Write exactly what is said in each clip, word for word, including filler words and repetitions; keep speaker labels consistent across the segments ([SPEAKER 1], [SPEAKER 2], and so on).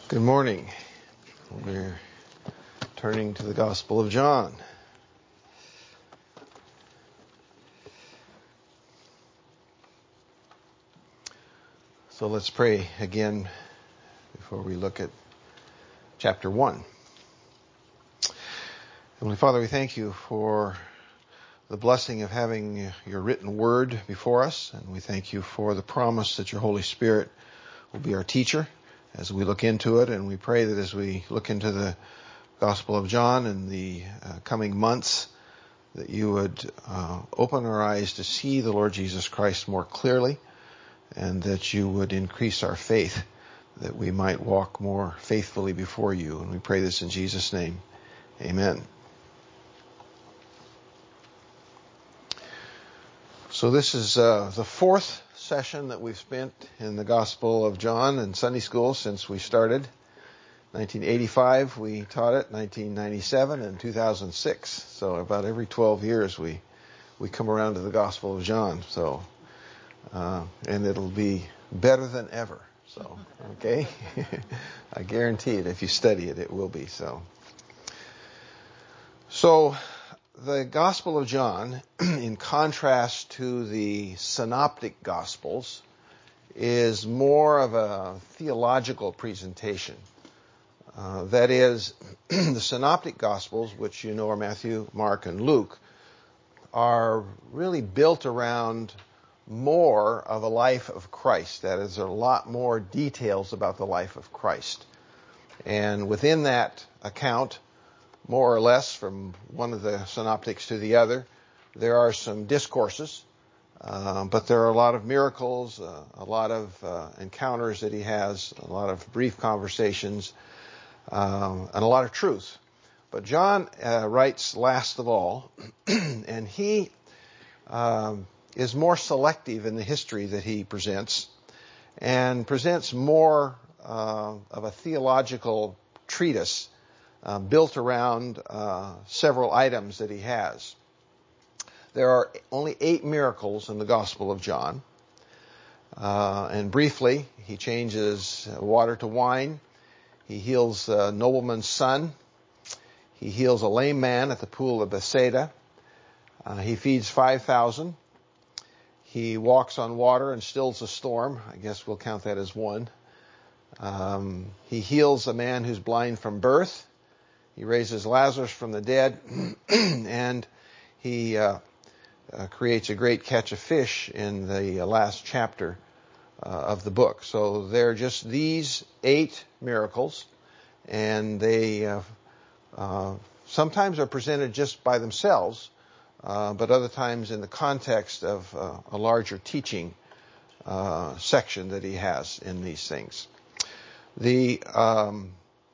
[SPEAKER 1] Good morning. We're turning to the Gospel of John. So let's pray again before we look at chapter one. Heavenly Father, we thank you for the blessing of having your written word before us, and we thank you for the promise that your Holy Spirit will be our teacher as we look into it, and we pray that as we look into the Gospel of John in the uh, coming months, that you would uh, open our eyes to see the Lord Jesus Christ more clearly, and that you would increase our faith, that we might walk more faithfully before you. And we pray this in Jesus' name. Amen. So this is uh, the fourth session that we've spent in the Gospel of John in Sunday school since we started. nineteen eighty-five we taught it, nineteen ninety-seven and two thousand six. So about every twelve years we we come around to the Gospel of John. So uh, and it'll be better than ever. So okay, I guarantee it. If you study it, it will be so. So the Gospel of John, in contrast to the Synoptic Gospels, is more of a theological presentation. Uh, that is, the Synoptic Gospels, which you know are Matthew, Mark, and Luke, are really built around more of a life of Christ. That is, there are a lot more details about the life of Christ. And within that account, more or less from one of the synoptics to the other, there are some discourses, uh, but there are a lot of miracles, uh, a lot of uh, encounters that he has, a lot of brief conversations, um, and a lot of truth. But John uh, writes last of all, and he um, is more selective in the history that he presents, and presents more uh, of a theological treatise Uh, built around uh, several items that he has. There are only eight miracles in the Gospel of John. Uh, and briefly, he changes water to wine. He heals a nobleman's son. He heals a lame man at the pool of Bethsaida. Uh, he feeds five thousand. He walks on water and stills a storm. I guess we'll count that as one. Um, he heals a man who's blind from birth. He raises Lazarus from the dead, and he uh, uh, creates a great catch of fish in the uh, last chapter uh, of the book. So they're just these eight miracles, and they uh, uh, sometimes are presented just by themselves, uh, but other times in the context of uh, a larger teaching uh, section that he has in these things. The um,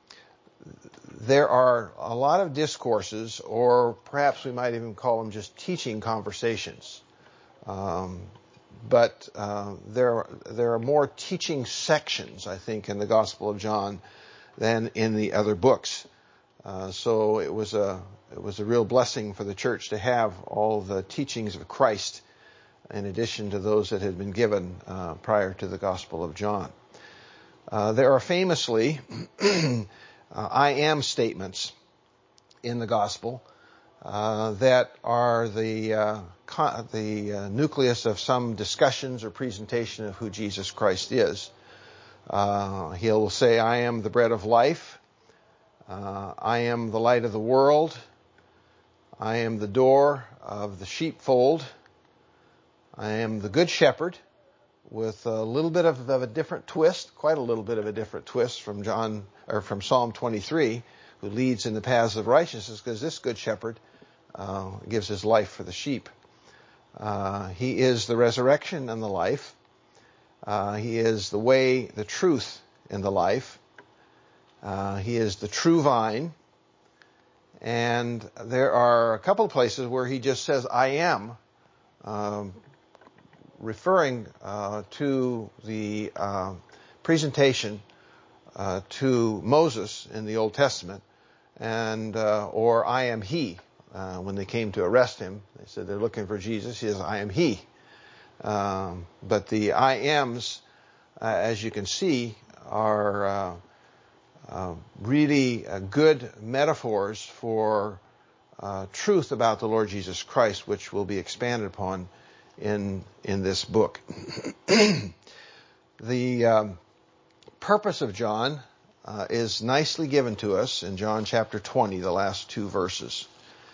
[SPEAKER 1] There are a lot of discourses, or perhaps we might even call them just teaching conversations. Um, but uh, there, there are more teaching sections, I think, in the Gospel of John than in the other books. Uh, so it was a it was a real blessing for the church to have all the teachings of Christ in addition to those that had been given uh, prior to the Gospel of John. Uh, there are famously Uh, I am statements in the gospel uh, that are the uh, co- the uh, nucleus of some discussions or presentation of who Jesus Christ is. Uh, he'll say, "I am the bread of life. Uh, I am the light of the world. I am the door of the sheepfold. I am the good shepherd," with a little bit of, of a different twist, quite a little bit of a different twist from John or from Psalm twenty-three, who leads in the paths of righteousness, because this good shepherd uh, gives his life for the sheep. Uh, he is the resurrection and the life. Uh, he is the way, the truth, and the life. Uh, he is the true vine. And there are a couple of places where he just says, "I am," um, referring uh, to the uh, presentation uh, to Moses in the Old Testament, and uh, or "I am he." Uh, when they came to arrest him, they said they're looking for Jesus. He says, "I am he." Um, but the I ams, uh, as you can see, are uh, really uh, good metaphors for uh, truth about the Lord Jesus Christ, which will be expanded upon in in this book. The um, purpose of John uh, is nicely given to us in John chapter twenty, the last two verses.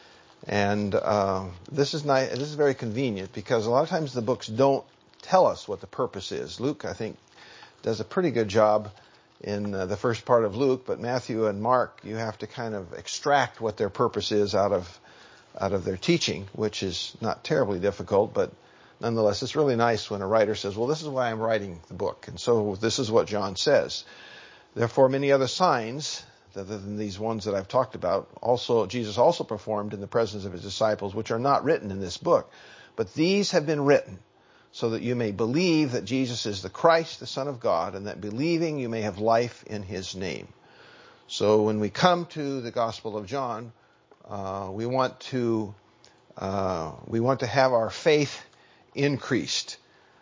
[SPEAKER 1] And uh, this is nice, this is very convenient because a lot of times the books don't tell us what the purpose is. Luke, I think, does a pretty good job in uh, the first part of Luke, but Matthew and Mark, you have to kind of extract what their purpose is out of out of their teaching, which is not terribly difficult, but nonetheless, it's really nice when a writer says, well, this is why I'm writing the book. And so this is what John says. Therefore, many other signs, other than these ones that I've talked about, also Jesus also performed in the presence of his disciples, which are not written in this book. But these have been written so that you may believe that Jesus is the Christ, the Son of God, and that believing you may have life in his name. So when we come to the Gospel of John, uh, we want to uh, we want to have our faith increased.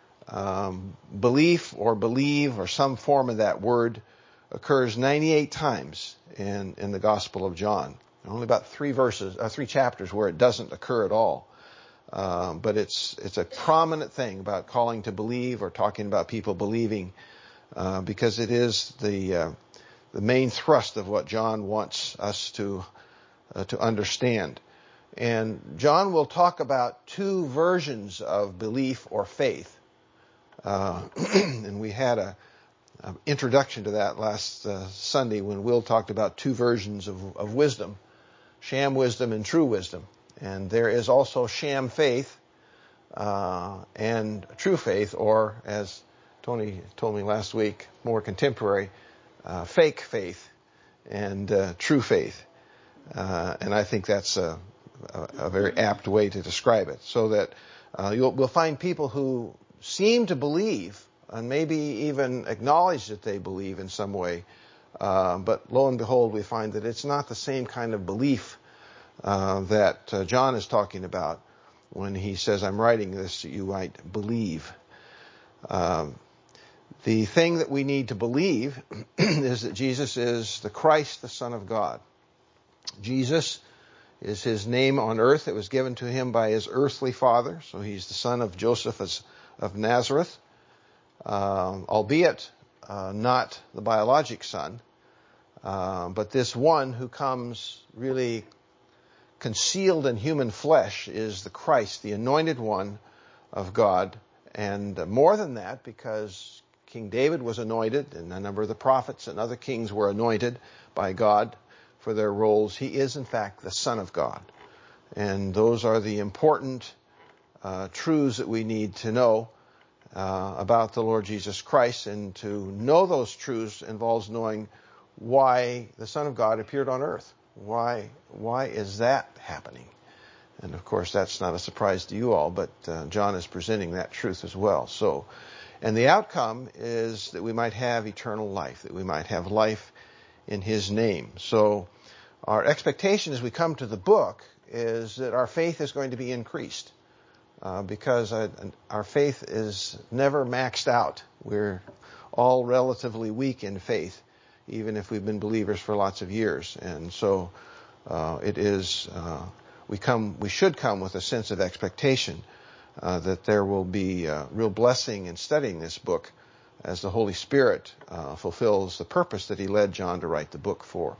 [SPEAKER 1] Um, belief or believe or some form of that word occurs ninety-eight times in, in the Gospel of John. Only about three verses, uh, three chapters where it doesn't occur at all. Um, but it's it's a prominent thing about calling to believe or talking about people believing, uh, because it is the uh, the main thrust of what John wants us to uh, to understand. And John will talk about two versions of belief or faith. Uh, and we had a, a introduction to that last uh, Sunday when Will talked about two versions of, of wisdom, sham wisdom and true wisdom. And there is also sham faith uh, and true faith, or as Tony told me last week, more contemporary, uh, fake faith and uh, true faith. Uh, and I think that's a, a, a very apt way to describe it. So that uh, you'll, we'll find people who seem to believe and maybe even acknowledge that they believe in some way, uh, but lo and behold, we find that it's not the same kind of belief uh, that uh, John is talking about when he says, I'm writing this so you might believe. Um, the thing that we need to believe is that Jesus is the Christ, the Son of God. Jesus is his name on earth. It was given to him by his earthly father, so he's the son of Joseph of Nazareth, uh, albeit uh, not the biologic son, uh, but this one who comes really concealed in human flesh is the Christ, the anointed one of God. And uh, more than that, because King David was anointed, and a number of the prophets and other kings were anointed by God for their roles, he is in fact the Son of God. And those are the important uh, truths that we need to know uh, about the Lord Jesus Christ. And to know those truths involves knowing why the Son of God appeared on earth. Why, why is that happening? And of course, that's not a surprise to you all, but uh, John is presenting that truth as well. So, and the outcome is that we might have eternal life, that we might have life in his name. So our expectation as we come to the book is that our faith is going to be increased, uh, because uh, our faith is never maxed out. We're all relatively weak in faith, even if we've been believers for lots of years. And so uh, it is, uh, we come, we should come with a sense of expectation uh, that there will be uh, real blessing in studying this book as the Holy Spirit uh, fulfills the purpose that he led John to write the book for.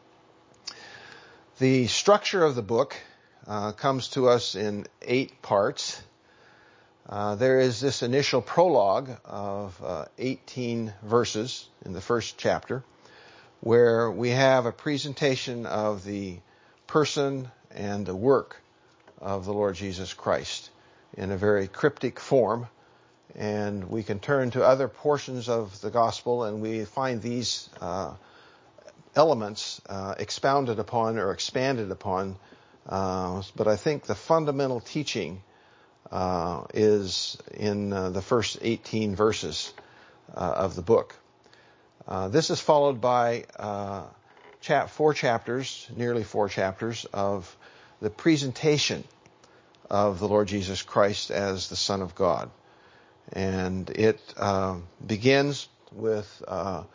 [SPEAKER 1] The structure of the book uh, comes to us in eight parts. Uh, there is this initial prologue of uh, eighteen verses in the first chapter, where we have a presentation of the person and the work of the Lord Jesus Christ in a very cryptic form. And we can turn to other portions of the gospel and we find these uh, elements uh, expounded upon or expanded upon. Uh, but I think the fundamental teaching uh, is in uh, the first eighteen verses uh, of the book. Uh, this is followed by uh, chap- four chapters, nearly four chapters, of the presentation of the Lord Jesus Christ as the Son of God. And it uh, begins with uh,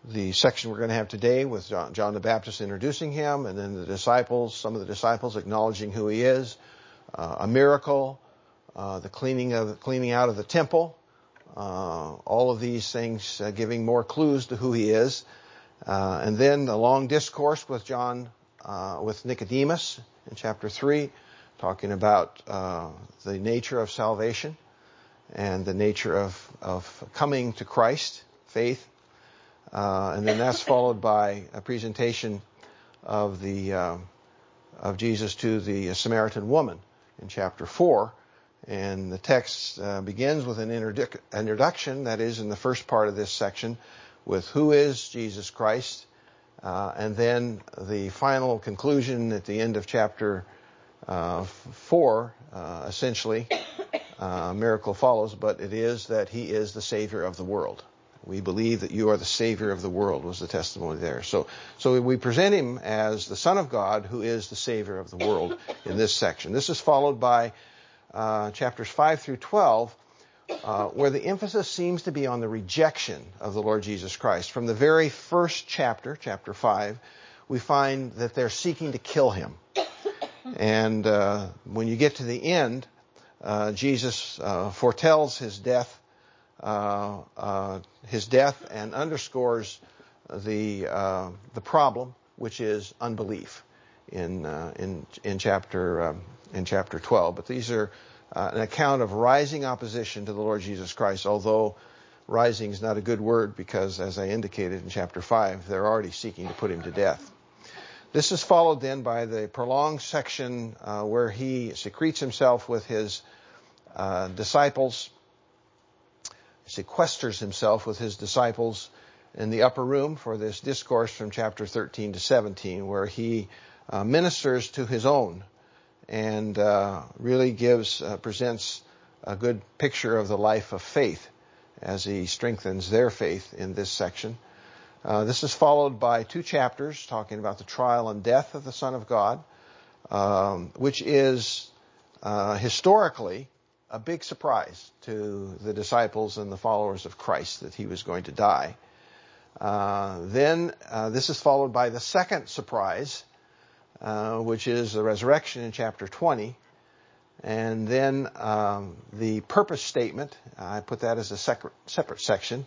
[SPEAKER 1] the section we're going to have today with John, John the Baptist introducing him, and then the disciples, some of the disciples acknowledging who he is, uh, a miracle, uh, the cleaning of cleaning out of the temple, uh, all of these things uh, giving more clues to who he is, uh, and then a long discourse with John, uh, with Nicodemus in chapter three, talking about uh, the nature of salvation and the nature of of coming to Christ, faith. Uh, and then that's followed by a presentation of the uh, of Jesus to the Samaritan woman in chapter four, and the text uh, begins with an introdu- introduction that is in the first part of this section, with who is Jesus Christ, uh, and then the final conclusion at the end of chapter uh, four. Uh, essentially, uh, a miracle follows, but it is that he is the Savior of the world. We believe that you are the Savior of the world, was the testimony there. So, so we present him as the Son of God, who is the Savior of the world in this section. This is followed by uh, chapters five through twelve, uh, where the emphasis seems to be on the rejection of the Lord Jesus Christ. From the very first chapter, chapter five, we find that they're seeking to kill him. And uh, when you get to the end, uh, Jesus uh, foretells his death. Uh, uh, his death and underscores the uh, the problem, which is unbelief, in uh, in in chapter um, in chapter twelve. But these are uh, an account of rising opposition to the Lord Jesus Christ. Although rising is not a good word, because as I indicated in chapter five, they're already seeking to put him to death. This is followed then by the prolonged section uh, where he secretes himself with his uh, disciples. Sequesters himself with his disciples in the upper room for this discourse from chapter thirteen to seventeen, where he uh, ministers to his own and uh, really gives, uh, presents a good picture of the life of faith as he strengthens their faith in this section. Uh, this is followed by two chapters talking about the trial and death of the Son of God, um, which is uh, historically a big surprise to the disciples and the followers of Christ, that he was going to die. Uh, then uh, this is followed by the second surprise, uh, which is the resurrection in chapter twenty. And then um, the purpose statement, I put that as a separate, separate section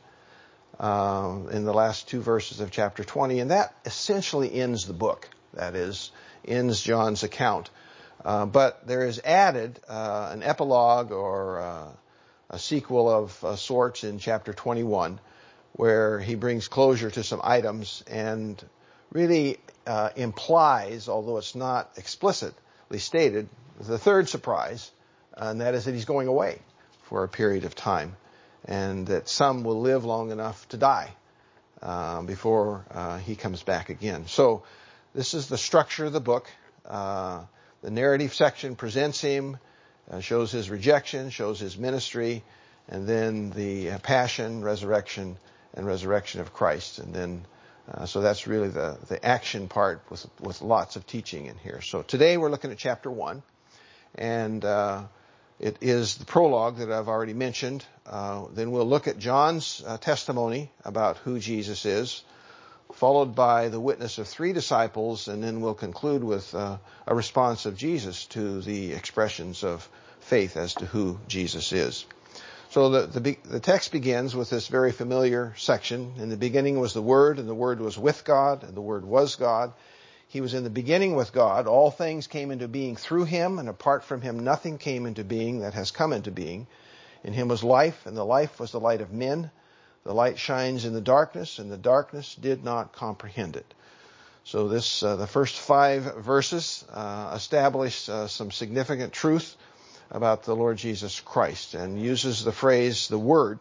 [SPEAKER 1] uh, in the last two verses of chapter twenty. And that essentially ends the book. That is, ends John's account. Uh, but there is added uh, an epilogue or uh, a sequel of uh, sorts in chapter twenty-one, where he brings closure to some items and really uh, implies, although it's not explicitly stated, the third surprise, and that is that he's going away for a period of time, and that some will live long enough to die uh, before uh, he comes back again. So this is the structure of the book. Uh, The narrative section presents him, uh, shows his rejection, shows his ministry, and then the uh, passion, resurrection, and resurrection of Christ. And then, uh, so that's really the, the action part with, with lots of teaching in here. So today we're looking at chapter one, and uh, it is the prologue that I've already mentioned. Uh, then we'll look at John's uh, testimony about who Jesus is, followed by the witness of three disciples, and then we'll conclude with uh, a response of Jesus to the expressions of faith as to who Jesus is. So the, the, the text begins with this very familiar section. In the beginning was the Word, and the Word was with God, and the Word was God. He was in the beginning with God. All things came into being through him, and apart from him nothing came into being that has come into being. In him was life, and the life was the light of men. The light shines in the darkness, and the darkness did not comprehend it. So this, uh, the first five verses uh, establish uh, some significant truth about the Lord Jesus Christ, and uses the phrase, the Word.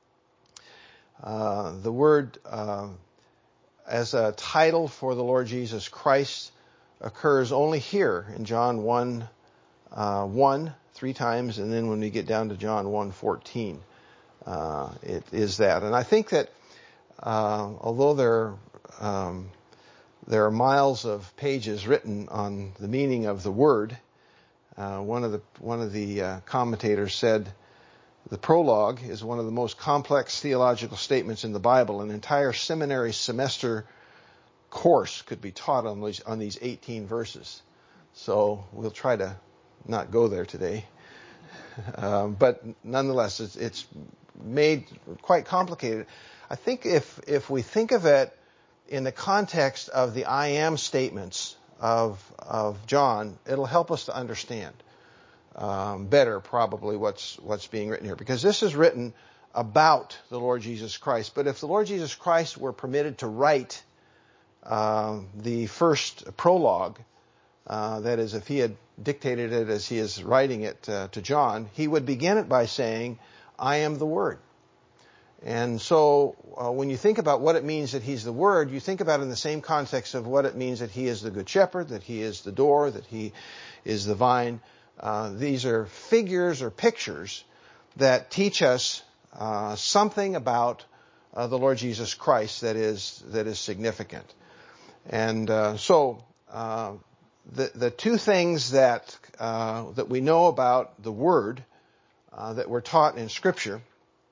[SPEAKER 1] Uh, the Word uh, as a title for the Lord Jesus Christ occurs only here in John one, uh, one, three times, and then when we get down to John one fourteen. Uh, it is that. And I think that uh, although there, um, there are miles of pages written on the meaning of the word, uh, one of the one of the uh, commentators said The prologue is one of the most complex theological statements in the Bible. An entire seminary semester course could be taught on these, on these eighteen verses. So we'll try to not go there today. Um, but nonetheless, it's, it's made quite complicated. I think if if we think of it in the context of the I am statements of of John, it'll help us to understand um, better probably what's what's being written here, because this is written about the Lord Jesus Christ. But if the Lord Jesus Christ were permitted to write uh, the first prologue, uh, that is, if he had dictated it as he is writing it uh, to John, he would begin it by saying, "I am the Word." And so uh, when you think about what it means that he's the Word, you think about it in the same context of what it means that he is the Good Shepherd, that he is the door, that he is the vine. Uh, these are figures or pictures that teach us uh, something about uh, the Lord Jesus Christ that is that is significant. And uh, so uh, the the two things that uh, that we know about the Word uh, that we're taught in Scripture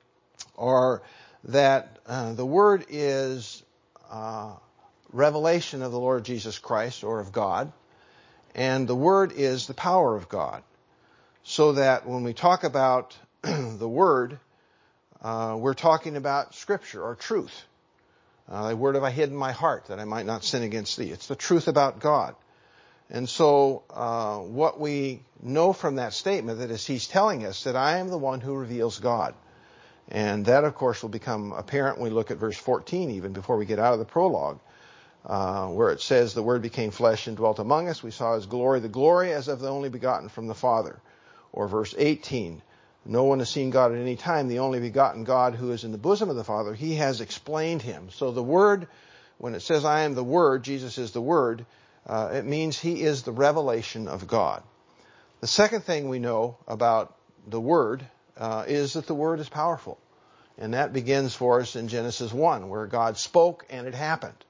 [SPEAKER 1] are that uh, the Word is uh, revelation of the Lord Jesus Christ or of God, and the Word is the power of God. So that when we talk about the Word, uh, we're talking about Scripture or truth. Uh, the Word have I hid in my heart that I might not sin against thee. It's the truth about God. And so uh, what we know from that statement, that is, he's telling us that I am the one who reveals God. And that, of course, will become apparent when we look at verse fourteen, even before we get out of the prologue, uh, where it says, the Word became flesh and dwelt among us. We saw his glory, the glory as of the only begotten from the Father. Or verse eighteen, no one has seen God at any time, the only begotten God who is in the bosom of the Father. He has explained him. So the Word, when it says I am the Word, Jesus is the Word, uh, it means he is the revelation of God. The second thing we know about the Word Uh, is that the Word is powerful. And that begins for us in Genesis one, where God spoke and it happened.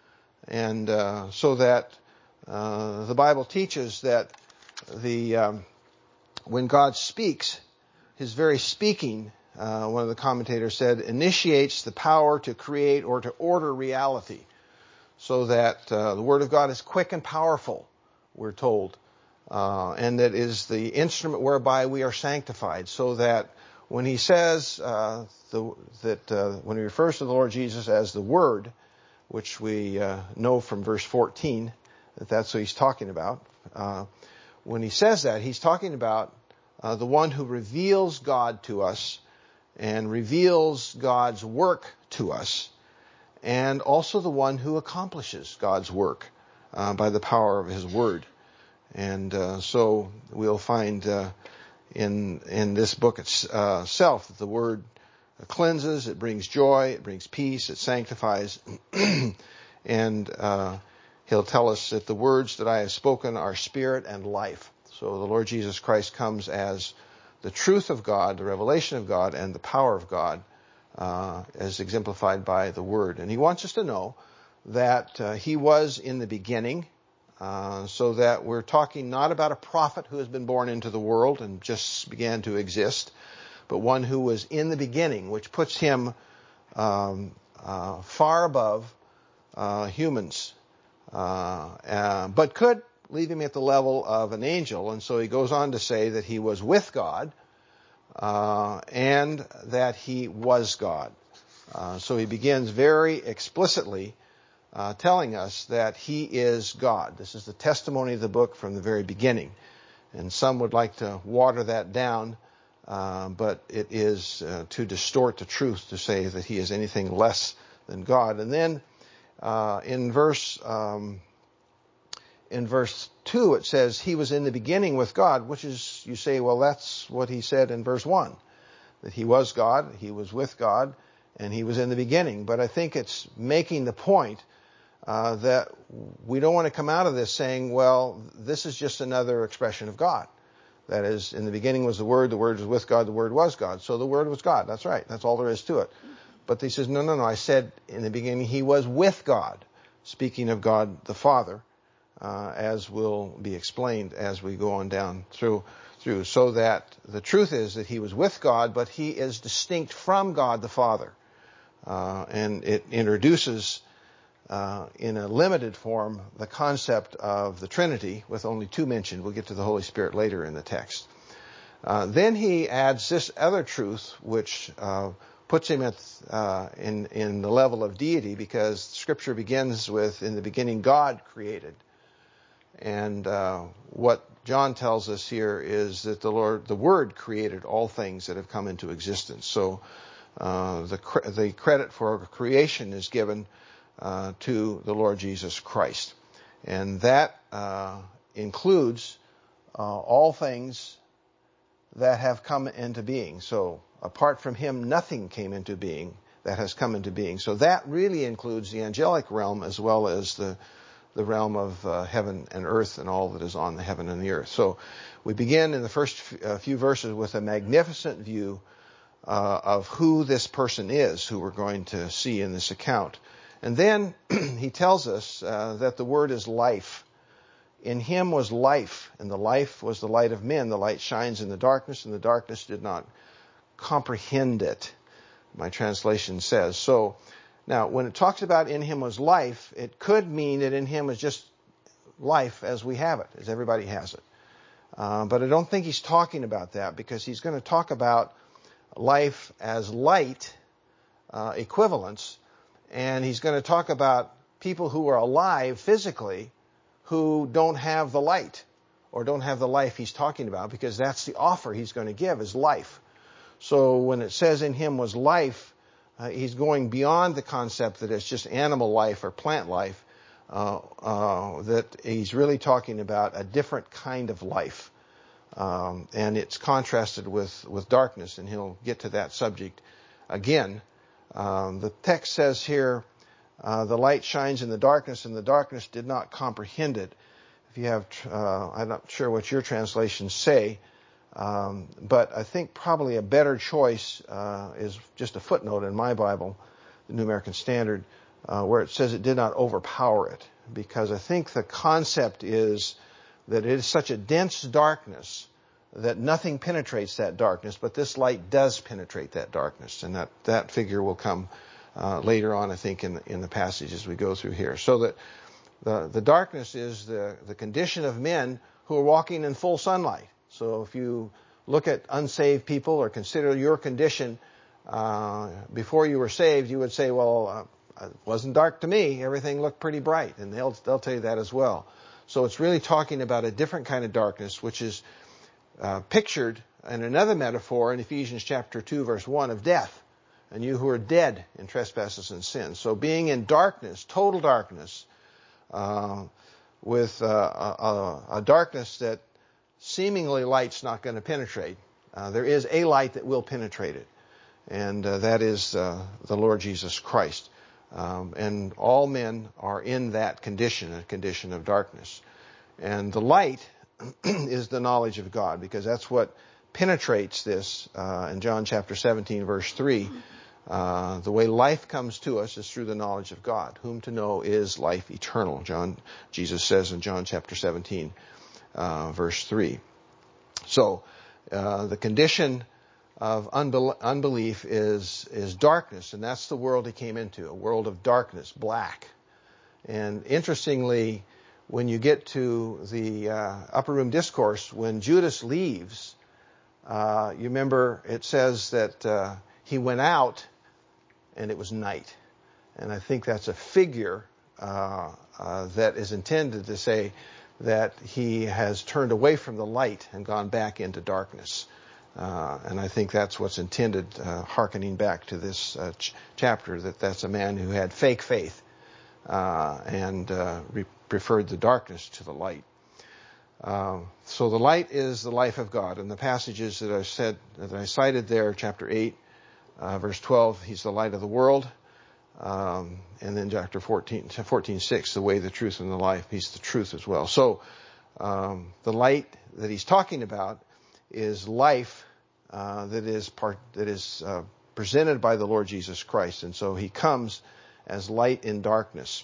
[SPEAKER 1] And uh, so that uh, the Bible teaches that the um, when God speaks, his very speaking, uh, one of the commentators said, initiates the power to create or to order reality. So that uh, the Word of God is quick and powerful, we're told. Uh, and that is the instrument whereby we are sanctified, so that when he says uh, the, that uh, when he refers to the Lord Jesus as the Word, which we uh, know from verse fourteen that that's what he's talking about. Uh, when he says that, he's talking about uh, the one who reveals God to us and reveals God's work to us, and also the one who accomplishes God's work uh, by the power of his Word. And uh, so we'll find uh, in in this book itself uh, that the Word cleanses, it brings joy, it brings peace, it sanctifies. And uh, he'll tell us that the words that I have spoken are spirit and life. So the Lord Jesus Christ comes as the truth of God, the revelation of God, and the power of God, uh, as exemplified by the Word. And he wants us to know that uh, he was in the beginning. Uh, so that we're talking not about a prophet who has been born into the world and just began to exist, but one who was in the beginning, which puts him um, uh, far above uh, humans, uh, uh, but could leave him at the level of an angel. And so he goes on to say that he was with God uh, and that he was God. Uh, so he begins very explicitly Uh, telling us that he is God. This is the testimony of the book from the very beginning. And some would like to water that down, uh, but it is uh, to distort the truth to say that he is anything less than God. And then uh, in verse um, in verse two it says he was in the beginning with God, which is, you say, well, that's what he said in verse one, that he was God, he was with God, and he was in the beginning. But I think it's making the point Uh, that we don't want to come out of this saying, well, this is just another expression of God. That is, in the beginning was the Word, the Word was with God, the Word was God. So the Word was God. That's right. That's all there is to it. But he says, no, no, no. I said in the beginning he was with God, speaking of God the Father, uh, as will be explained as we go on down through through, so that the truth is that he was with God, but he is distinct from God the Father. Uh, and it introduces, uh, in a limited form, the concept of the Trinity, with only two mentioned. We'll get to the Holy Spirit later in the text. Uh, then he adds this other truth, which uh, puts him at, uh, in, in the level of deity, because Scripture begins with, in the beginning, God created. And uh, what John tells us here is that the Lord, the Word created all things that have come into existence. So uh, the, cre- the credit for creation is given uh, to the Lord Jesus Christ. And that uh, includes uh, all things that have come into being. So apart from him, nothing came into being that has come into being. So that really includes the angelic realm as well as the the realm of uh, heaven and earth and all that is on the heaven and the earth. So we begin in the first f- uh, few verses with a magnificent view uh, of who this person is, who we're going to see in this account. And then he tells us uh, that the Word is life. In him was life, and the life was the light of men. The light shines in the darkness, and the darkness did not comprehend it, my translation says. So now, when it talks about in him was life, it could mean that in him was just life as we have it, as everybody has it. Uh, but I don't think he's talking about that, because he's going to talk about life as light uh, equivalence, and he's going to talk about people who are alive physically who don't have the light or don't have the life he's talking about, because that's the offer he's going to give, is life. So when it says in him was life, Uh, he's going beyond the concept that it's just animal life or plant life, uh, uh, that he's really talking about a different kind of life. Um, and it's contrasted with, with darkness, and he'll get to that subject again. Um, the text says here, uh, the light shines in the darkness, and the darkness did not comprehend it. If you have, uh, I'm not sure what your translations say, Um, but I think probably a better choice uh, is just a footnote in my Bible, the New American Standard, uh, where it says it did not overpower it. Because I think the concept is that it is such a dense darkness that nothing penetrates that darkness, but this light does penetrate that darkness. And that, that figure will come uh, later on, I think, in the, in the passage as we go through here. So that the, the darkness is the, the condition of men who are walking in full sunlight. So if you look at unsaved people or consider your condition uh, before you were saved, you would say, well, uh, it wasn't dark to me. Everything looked pretty bright. And they'll, they'll tell you that as well. So it's really talking about a different kind of darkness, which is uh, pictured in another metaphor in Ephesians chapter two, verse one, of death. And you who are dead in trespasses and sins. So being in darkness, total darkness, uh, with uh, a, a darkness that seemingly light's not going to penetrate. Uh, there is a light that will penetrate it, and uh, that is uh, the Lord Jesus Christ. Um, and all men are in that condition, a condition of darkness. And the light is the knowledge of God, because that's what penetrates this. Uh, in John chapter seventeen, verse three, uh, the way life comes to us is through the knowledge of God. Whom to know is life eternal, John Jesus says in John chapter seventeen. Uh, verse three. So uh, the condition of unbel- unbelief is is darkness, and that's the world he came into, a world of darkness, black. And interestingly, when you get to the uh, upper room discourse, when Judas leaves, uh, you remember it says that uh, he went out and it was night. And I think that's a figure uh, uh, that is intended to say that he has turned away from the light and gone back into darkness. Uh, and I think that's what's intended, uh, hearkening back to this uh, ch- chapter, that that's a man who had fake faith uh, and uh, re- preferred the darkness to the light. Uh, so the light is the life of God. And the passages that I said, that I cited there, chapter eight, uh, verse twelve, he's the light of the world. Um, and then chapter fourteen, fourteen six, the way, the truth, and the life. He's the truth as well. So um, the light that he's talking about is life uh, that is part that is uh, presented by the Lord Jesus Christ. And so he comes as light in darkness,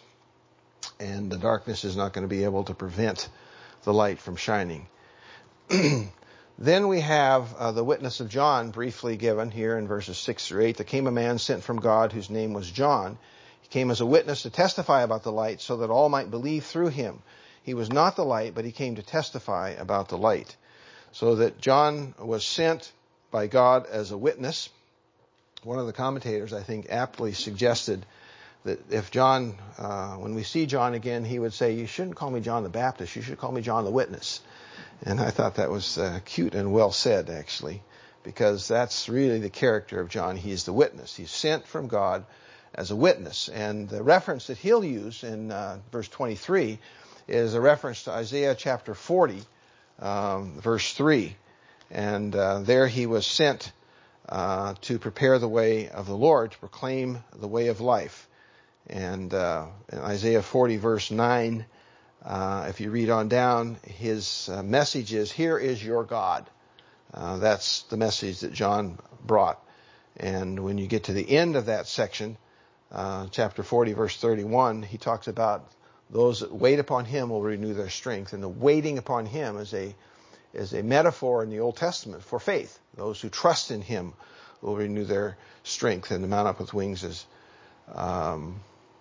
[SPEAKER 1] and the darkness is not going to be able to prevent the light from shining. Then we have uh, the witness of John briefly given here in verses six through eight. There came a man sent from God whose name was John. He came as a witness to testify about the light so that all might believe through him. He was not the light, but he came to testify about the light. So that John was sent by God as a witness. One of the commentators, I think, aptly suggested that if John, uh, when we see John again, he would say, you shouldn't call me John the Baptist, you should call me John the Witness. And I thought that was uh, cute and well said, actually, because that's really the character of John. He's the witness. He's sent from God as a witness. And the reference that he'll use in uh, verse twenty-three is a reference to Isaiah chapter forty, um, verse three. And uh, there he was sent uh, to prepare the way of the Lord, to proclaim the way of life. And uh, in Isaiah forty, verse nine, Uh, if you read on down, his uh, message is, here is your God. Uh, that's the message that John brought. And when you get to the end of that section, uh, chapter forty, verse thirty-one, he talks about those that wait upon him will renew their strength. And the waiting upon him is a is a metaphor in the Old Testament for faith. Those who trust in him will renew their strength. And the mount up with wings is um,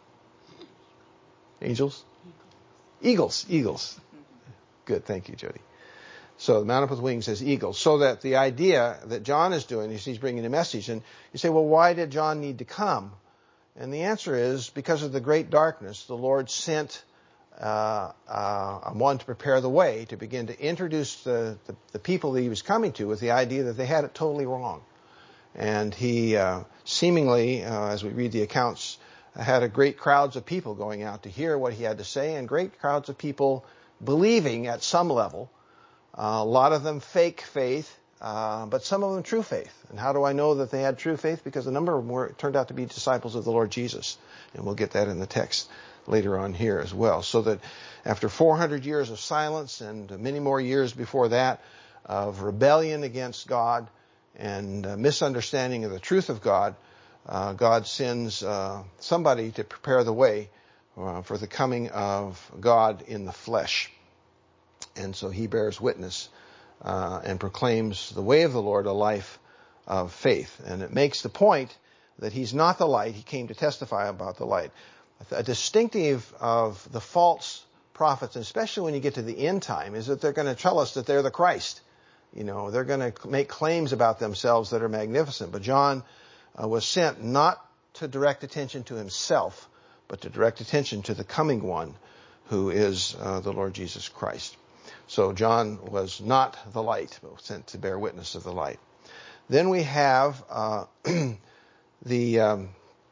[SPEAKER 1] angels? Eagles, eagles. Good, thank you, Jody. So the mount up with wings as eagles. So that the idea that John is doing is he's bringing a message. And you say, well, why did John need to come? And the answer is because of the great darkness, the Lord sent uh, uh, one to prepare the way, to begin to introduce the, the, the people that he was coming to with the idea that they had it totally wrong. And he uh, seemingly, uh, as we read the accounts, had a great crowds of people going out to hear what he had to say, and great crowds of people believing at some level. Uh, a lot of them fake faith, uh, but some of them true faith. And how do I know that they had true faith? Because a number of them were, turned out to be disciples of the Lord Jesus. And we'll get that in the text later on here as well. So that after four hundred years of silence and many more years before that of rebellion against God and uh, misunderstanding of the truth of God, Uh, God sends uh, somebody to prepare the way uh, for the coming of God in the flesh. And so he bears witness uh, and proclaims the way of the Lord, a life of faith. And it makes the point that he's not the light. He came to testify about the light. A distinctive of the false prophets, and especially when you get to the end time, is that they're going to tell us that they're the Christ. You know, they're going to make claims about themselves that are magnificent. But John Uh, was sent not to direct attention to himself, but to direct attention to the coming one, who is uh, the Lord Jesus Christ. So John was not the light, but was sent to bear witness of the light. Then we have uh, the um,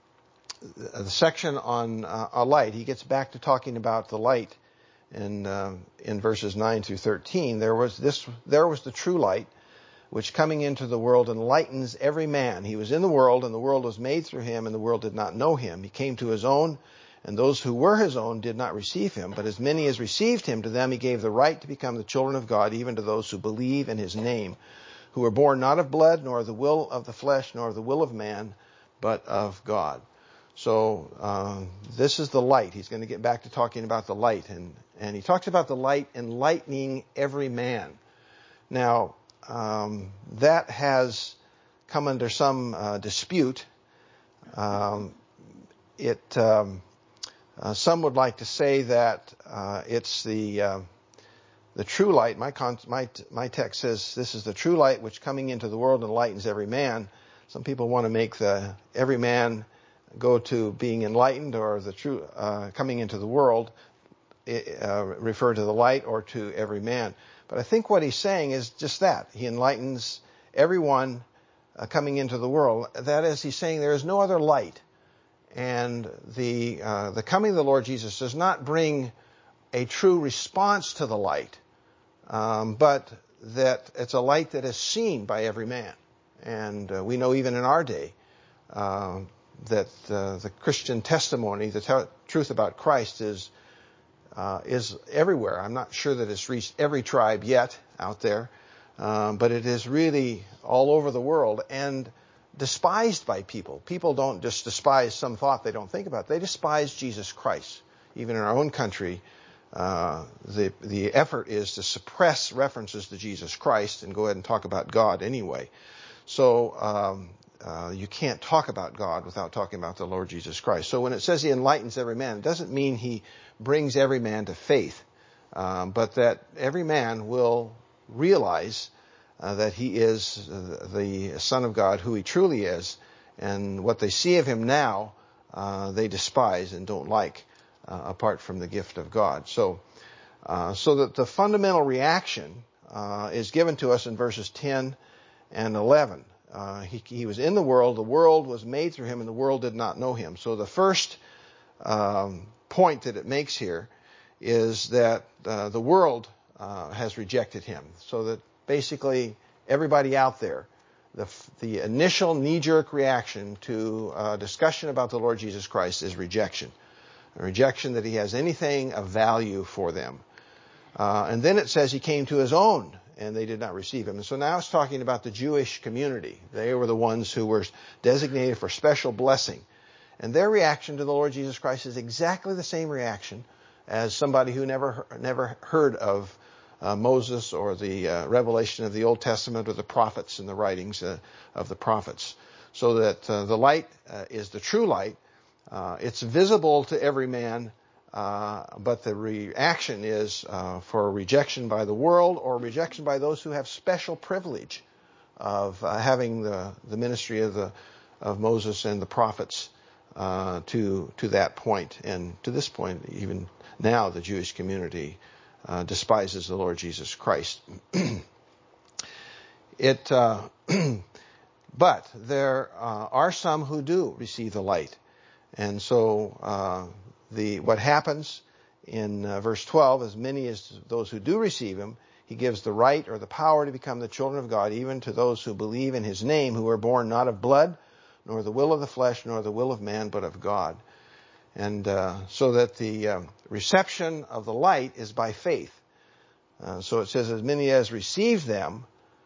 [SPEAKER 1] the section on uh, a light. He gets back to talking about the light in uh, in verses nine through thirteen. There was this. There was the true light, which coming into the world enlightens every man. He was in the world, and the world was made through him, and the world did not know him. He came to his own, and those who were his own did not receive him. But as many as received him, to them he gave the right to become the children of God, even to those who believe in his name, who were born not of blood, nor of the will of the flesh, nor of the will of man, but of God. So uh, this is the light. He's going to get back to talking about the light. And, and he talks about the light enlightening every man. Now, Um, that has come under some uh, dispute. Um, it um, uh, some would like to say that uh, it's the uh, the true light. My, con- my my text says this is the true light which coming into the world enlightens every man. Some people want to make the every man go to being enlightened, or the true uh, coming into the world uh, refer to the light, or to every man. But I think what he's saying is just that. He enlightens everyone uh, coming into the world. That is, he's saying there is no other light. And the uh, the coming of the Lord Jesus does not bring a true response to the light, um, but that it's a light that is seen by every man. And uh, we know even in our day uh, that uh, the Christian testimony, the t- truth about Christ is Uh, is everywhere. I'm not sure that it's reached every tribe yet out there, um, but it is really all over the world and despised by people. People don't just despise some thought they don't think about. They despise Jesus Christ. Even in our own country, uh, the the effort is to suppress references to Jesus Christ and go ahead and talk about God anyway. So um, uh, you can't talk about God without talking about the Lord Jesus Christ. So when it says he enlightens every man, it doesn't mean he brings every man to faith, um, but that every man will realize uh, that he is the Son of God, who he truly is, and what they see of him now, uh, they despise and don't like, uh, apart from the gift of God. So, uh, so that the fundamental reaction uh, is given to us in verses ten and eleven. Uh, he, he was in the world, the world was made through him, and the world did not know him. So the first um, point that it makes here is that uh, the world uh, has rejected him. So that basically everybody out there, the, the initial knee-jerk reaction to a discussion about the Lord Jesus Christ is rejection. A rejection that he has anything of value for them. Uh, and then it says he came to his own, and they did not receive him. And so now it's talking about the Jewish community. They were the ones who were designated for special blessing. And their reaction to the Lord Jesus Christ is exactly the same reaction as somebody who never never heard of uh, Moses or the uh, revelation of the Old Testament or the prophets and the writings uh, of the prophets. So that uh, the light uh, is the true light. Uh, it's visible to every man, uh, but the reaction is uh, for rejection by the world or rejection by those who have special privilege of uh, having the, the ministry of the of Moses and the prophets uh, to to that point. And to this point, even now, the Jewish community uh, despises the Lord Jesus Christ. it, uh, but there uh, are some who do receive the light. And so uh, the what happens in uh, verse twelve, as many as those who do receive him, he gives the right or the power to become the children of God, even to those who believe in his name, who are born not of blood, nor the will of the flesh, nor the will of man, but of God. And uh, so that the uh, reception of the light is by faith. Uh, so it says, as many as receive them,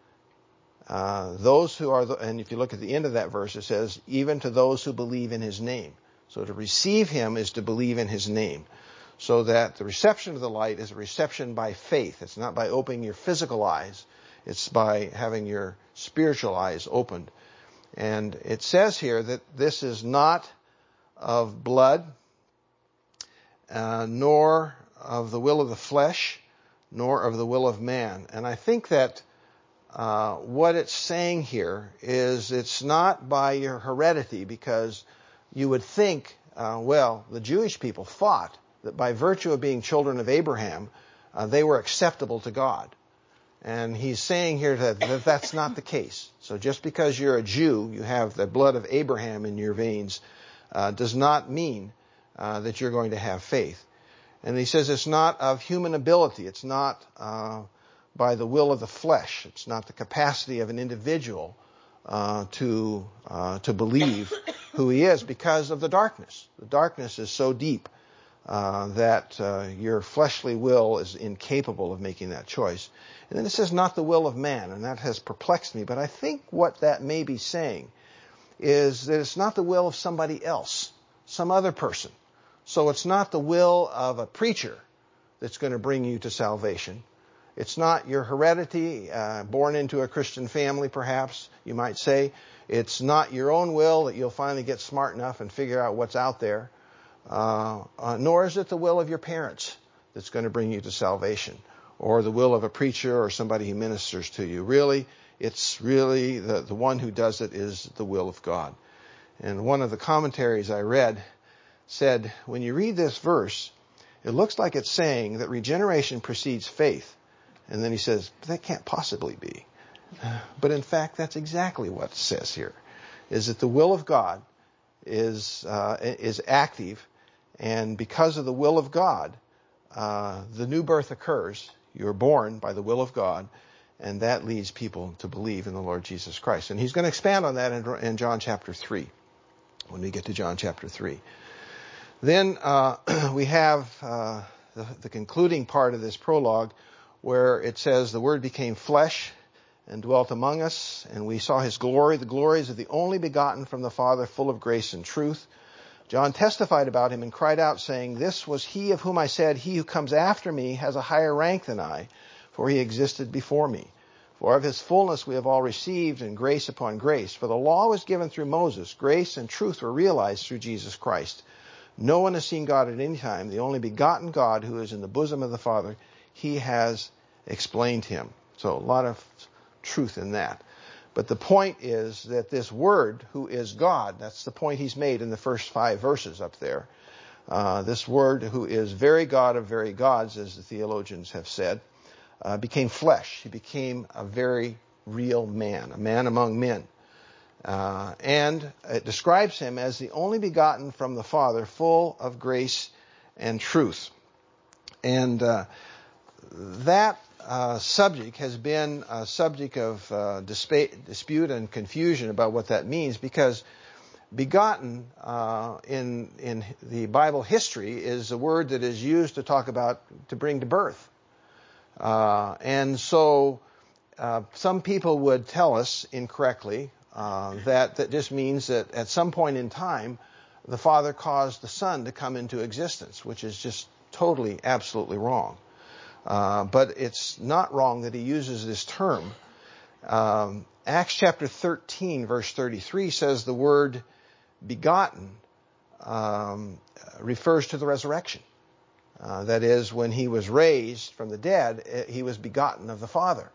[SPEAKER 1] uh, those who are, the, and if you look at the end of that verse, it says, even to those who believe in his name. So to receive him is to believe in his name. So that the reception of the light is a reception by faith. It's not by opening your physical eyes. It's by having your spiritual eyes opened. And it says here that this is not of blood, uh, nor of the will of the flesh, nor of the will of man. And I think that uh, what it's saying here is it's not by your heredity, because you would think, uh, well, the Jewish people thought that by virtue of being children of Abraham, uh, they were acceptable to God. And he's saying here that, that that's not the case. So just because you're a Jew, you have the blood of Abraham in your veins, uh, does not mean uh, that you're going to have faith. And he says it's not of human ability. It's not uh, by the will of the flesh. It's not the capacity of an individual uh, to uh, to believe who he is, because of the darkness. The darkness is so deep uh, that uh, your fleshly will is incapable of making that choice. And then it says not the will of man, and that has perplexed me. But I think what that may be saying is that it's not the will of somebody else, some other person. So it's not the will of a preacher that's going to bring you to salvation. It's not your heredity, uh, born into a Christian family, perhaps, you might say. It's not your own will that you'll finally get smart enough and figure out what's out there. Uh, uh, nor is it the will of your parents that's going to bring you to salvation, or the will of a preacher or somebody who ministers to you. Really, it's really the, the one who does it is the will of God. And one of the commentaries I read said, when you read this verse, it looks like it's saying that regeneration precedes faith. And then he says, that can't possibly be. But in fact, that's exactly what it says here, is that the will of God is uh, is active, and because of the will of God, uh, the new birth occurs. You're born by the will of God, and that leads people to believe in the Lord Jesus Christ. And he's going to expand on that in, in John chapter three, when we get to John chapter three. Then uh, we have uh, the, the concluding part of this prologue, where it says, the Word became flesh and dwelt among us, and we saw his glory. The glory is of the only begotten from the Father, full of grace and truth. John testified about him and cried out, saying, "This was he of whom I said, 'He who comes after me has a higher rank than I, for he existed before me.' For of his fullness we have all received, and grace upon grace. For the law was given through Moses. Grace and truth were realized through Jesus Christ. No one has seen God at any time. The only begotten God who is in the bosom of the Father, he has explained him." So a lot of truth in that. But the point is that this Word, who is God, that's the point he's made in the first five verses up there. Uh, this Word, who is very God of very gods, as the theologians have said, uh, became flesh. He became a very real man, a man among men. Uh, and it describes him as the only begotten from the Father, full of grace and truth. And uh, that Uh, subject has been a subject of uh, dispa- dispute and confusion about what that means, because begotten uh, in in the Bible history is a word that is used to talk about to bring to birth. Uh, and so uh, some people would tell us incorrectly uh, that that just means that at some point in time the Father caused the Son to come into existence, which is just totally, absolutely wrong. Uh, but it's not wrong that he uses this term. Um, Acts chapter thirteen, verse thirty-three says the word begotten um, refers to the resurrection. Uh, that is, when he was raised from the dead, he was begotten of the Father.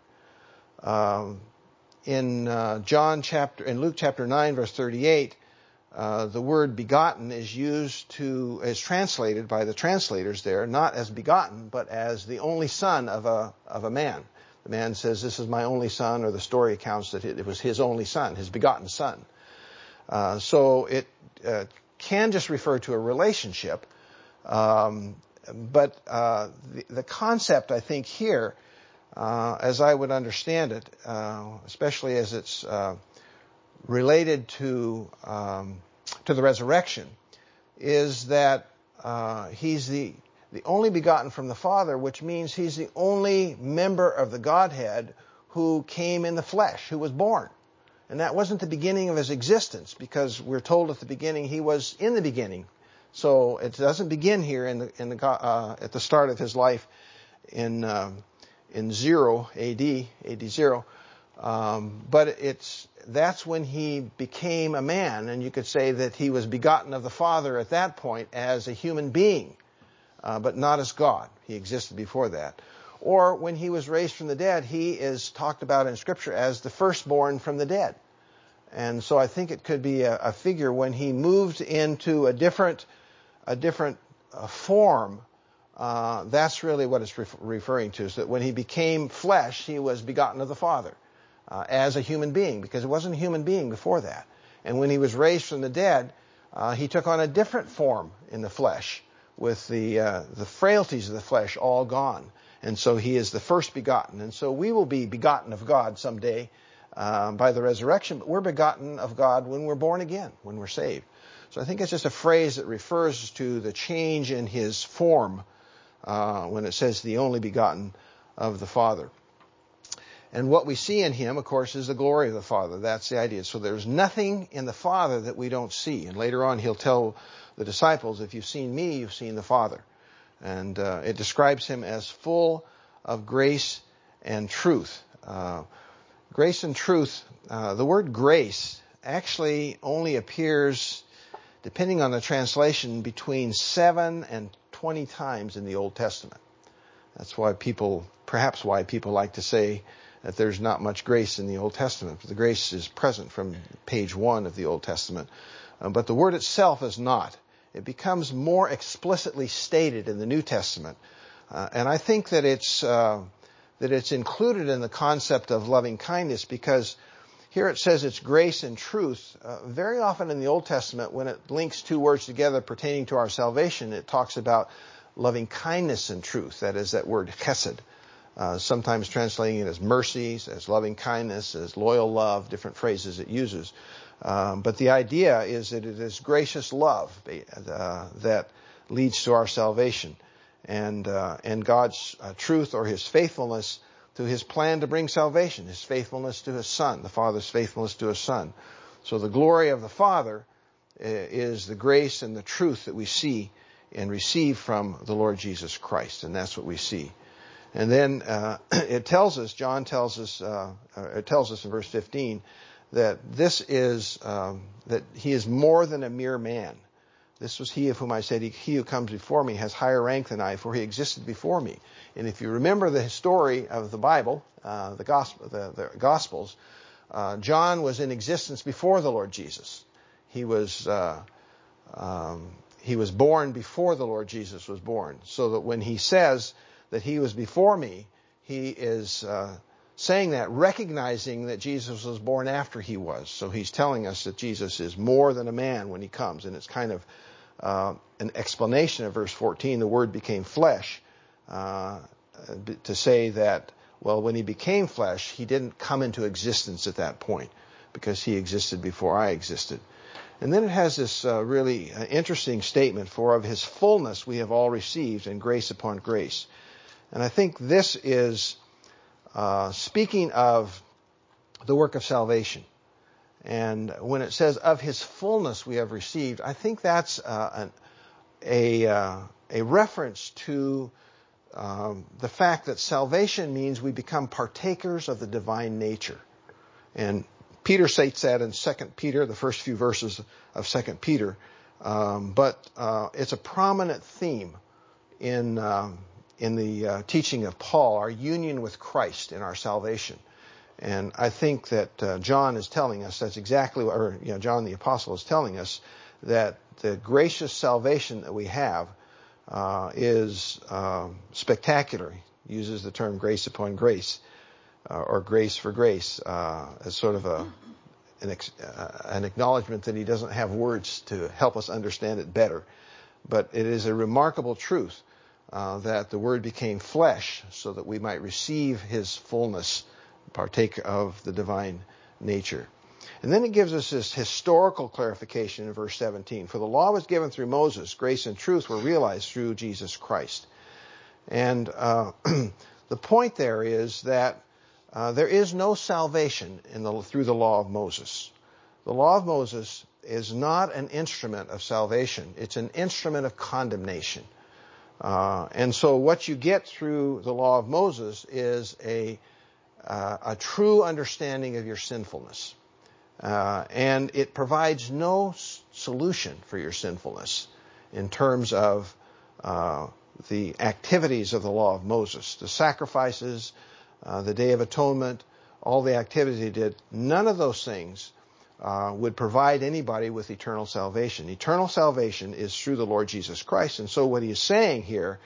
[SPEAKER 1] Um, in uh, John chapter, in Luke chapter nine, verse thirty-eight, Uh, the word begotten is used to, is translated by the translators there, not as begotten, but as the only son of a of a man. The man says, "This is my only son," or the story accounts that it, it was his only son, his begotten son. Uh, so it uh, can just refer to a relationship, um, but uh, the, the concept, I think, here, uh, as I would understand it, uh, especially as it's uh, related to um, to the resurrection, is that uh, he's the the only begotten from the Father, which means he's the only member of the Godhead who came in the flesh, who was born. And that wasn't the beginning of his existence, because we're told at the beginning he was in the beginning. So it doesn't begin here in the in the uh, at the start of his life in uh, in zero A D A D zero. Um, but it's that's when he became a man, and you could say that he was begotten of the Father at that point as a human being, uh, but not as God. He existed before that. Or when he was raised from the dead, he is talked about in Scripture as the firstborn from the dead. And so I think it could be a, a figure when he moved into a different, a different uh, form. Uh, that's really what it's ref- referring to, is that when he became flesh, he was begotten of the Father. Uh, as a human being, because it wasn't a human being before that. And when he was raised from the dead, uh, he took on a different form in the flesh, with the uh, the frailties of the flesh all gone. And so he is the first begotten. And so we will be begotten of God someday uh, by the resurrection, but we're begotten of God when we're born again, when we're saved. So I think it's just a phrase that refers to the change in his form uh, when it says the only begotten of the Father. And what we see in him, of course, is the glory of the Father. That's the idea. So there's nothing in the Father that we don't see. And later on, he'll tell the disciples, "If you've seen me, you've seen the Father." And uh, it describes him as full of grace and truth. Uh, grace and truth, uh, the word grace actually only appears, depending on the translation, between seven and twenty times in the Old Testament. That's why people, perhaps why people like to say that there's not much grace in the Old Testament. The grace is present from page one of the Old Testament. Uh, but the word itself is not. It becomes more explicitly stated in the New Testament. Uh, and I think that it's uh, that it's included in the concept of loving kindness, because here it says it's grace and truth. Uh, very often in the Old Testament, when it links two words together pertaining to our salvation, it talks about loving kindness and truth. That is that word chesed. Uh, sometimes translating it as mercies, as loving kindness, as loyal love, different phrases it uses. Um, but the idea is that it is gracious love uh, that leads to our salvation, and uh, and God's uh, truth, or his faithfulness to his plan to bring salvation, his faithfulness to his Son, the Father's faithfulness to his Son. So the glory of the Father is the grace and the truth that we see and receive from the Lord Jesus Christ. And that's what we see. And then uh, it tells us, John tells us, uh, it tells us in verse fifteen, that this is, um, that he is more than a mere man. This was he of whom I said, he, he who comes before me has higher rank than I, for he existed before me. And if you remember the story of the Bible, uh, the gospel, the, the Gospels, uh, John was in existence before the Lord Jesus. He was, uh, um, he was born before the Lord Jesus was born. So that when he says that he was before me, he is uh, saying that, recognizing that Jesus was born after he was. So he's telling us that Jesus is more than a man when he comes. And it's kind of uh, an explanation of verse fourteen, the Word became flesh, uh, to say that, well, when he became flesh, he didn't come into existence at that point because he existed before I existed. And then it has this uh, really uh, interesting statement, for of his fullness we have all received, and grace upon grace. And I think this is uh, speaking of the work of salvation. And when it says of his fullness we have received, I think that's uh, an, a, uh, a reference to um, the fact that salvation means we become partakers of the divine nature. And Peter states that in Second Peter, the first few verses of Second Peter. Um, but uh, it's a prominent theme in um, in the uh, teaching of Paul, our union with Christ in our salvation. And I think that uh, John is telling us that's exactly what, or you know, John the Apostle is telling us that the gracious salvation that we have uh, is uh, spectacular. He uses the term grace upon grace, uh, or grace for grace, uh, as sort of a an, ex, uh, an acknowledgement that he doesn't have words to help us understand it better. But it is a remarkable truth uh, that the Word became flesh so that we might receive his fullness, partake of the divine nature. And then it gives us this historical clarification in verse seventeen. For the law was given through Moses, grace and truth were realized through Jesus Christ. And uh, the point there is that uh, there is no salvation in the, through the law of Moses. The law of Moses is not an instrument of salvation. It's an instrument of condemnation. Uh, and so what you get through the law of Moses is a Uh, a true understanding of your sinfulness. Uh, and it provides no s- solution for your sinfulness in terms of uh, the activities of the law of Moses, the sacrifices, uh, the Day of Atonement, all the activities he did. None of those things uh, would provide anybody with eternal salvation. Eternal salvation is through the Lord Jesus Christ. And so what he is saying here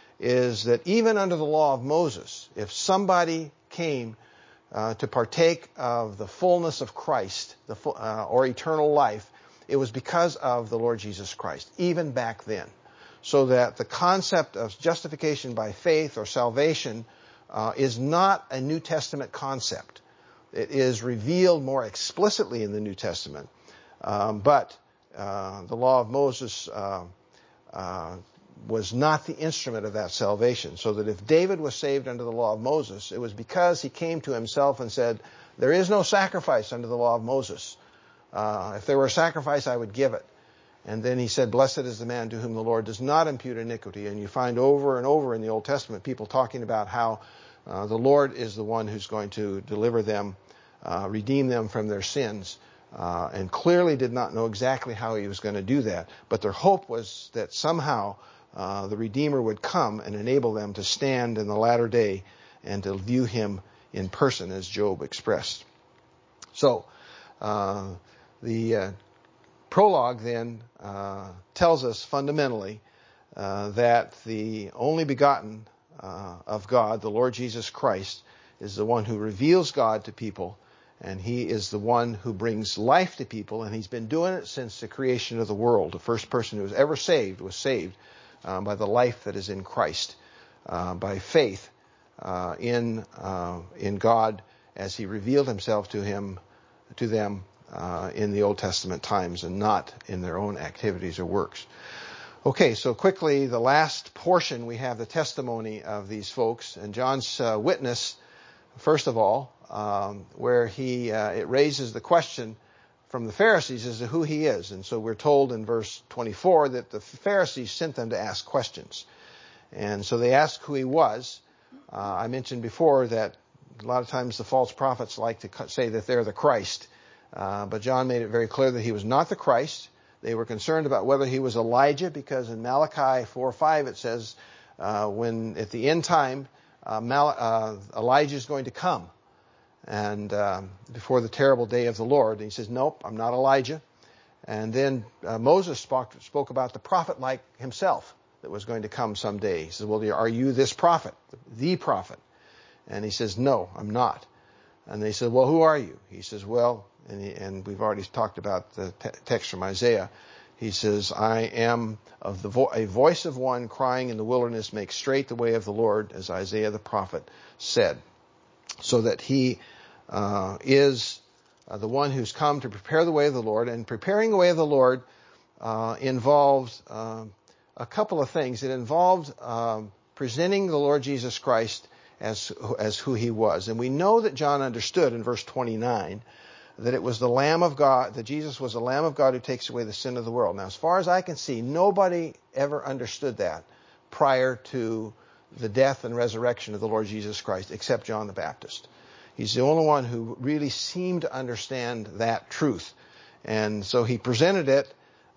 [SPEAKER 1] is that even under the law of Moses, if somebody came uh, to partake of the fullness of Christ, the full, uh, or eternal life, it was because of the Lord Jesus Christ, even back then. So that the concept of justification by faith or salvation uh, is not a New Testament concept. It is revealed more explicitly in the New Testament. Um, but uh, the law of Moses uh, uh, was not the instrument of that salvation. So that if David was saved under the law of Moses, it was because he came to himself and said, there is no sacrifice under the law of Moses. Uh, if there were a sacrifice, I would give it. And then he said, blessed is the man to whom the Lord does not impute iniquity. And you find over and over in the Old Testament people talking about how uh, the Lord is the one who's going to deliver them, uh, redeem them from their sins. Uh, and clearly did not know exactly how he was going to do that. But their hope was that somehow Uh, the Redeemer would come and enable them to stand in the latter day and to view him in person, as Job expressed. So, uh, the uh, prologue then uh, tells us fundamentally uh, that the only begotten uh, of God, the Lord Jesus Christ, is the one who reveals God to people, and he is the one who brings life to people, and he's been doing it since the creation of the world. The first person who was ever saved was saved Uh, by the life that is in Christ, uh, by faith uh, in uh, in God as he revealed himself to him to them uh, in the Old Testament times, and not in their own activities or works. Okay, so quickly, the last portion, we have the testimony of these folks, and John's uh, witness, first of all, um, where he uh, it raises the question from the Pharisees as to who he is. And so we're told in verse twenty-four that the Pharisees sent them to ask questions. And so they asked who he was. Uh, I mentioned before that a lot of times the false prophets like to say that they're the Christ. Uh, but John made it very clear that he was not the Christ. They were concerned about whether he was Elijah, because in Malachi four five it says, uh, when at the end time, uh, Mal- uh, Elijah is going to come. And um, before the terrible day of the Lord. And he says, nope, I'm not Elijah. And then uh, Moses spoke, spoke about the prophet like himself that was going to come someday. He says, well, are you this prophet, the prophet? And he says, no, I'm not. And they said, well, who are you? He says, well, and, he, and we've already talked about the te- text from Isaiah. He says, I am of the vo- a voice of one crying in the wilderness, make straight the way of the Lord, as Isaiah the prophet said. So that he uh, is uh, the one who's come to prepare the way of the Lord. And preparing the way of the Lord uh, involves uh, a couple of things. It involved uh, presenting the Lord Jesus Christ as as who he was. And we know that John understood in verse twenty-nine that it was the Lamb of God, that Jesus was the Lamb of God who takes away the sin of the world. Now, as far as I can see, nobody ever understood that prior to the death and resurrection of the Lord Jesus Christ, except John the Baptist. He's the only one who really seemed to understand that truth. And so he presented it,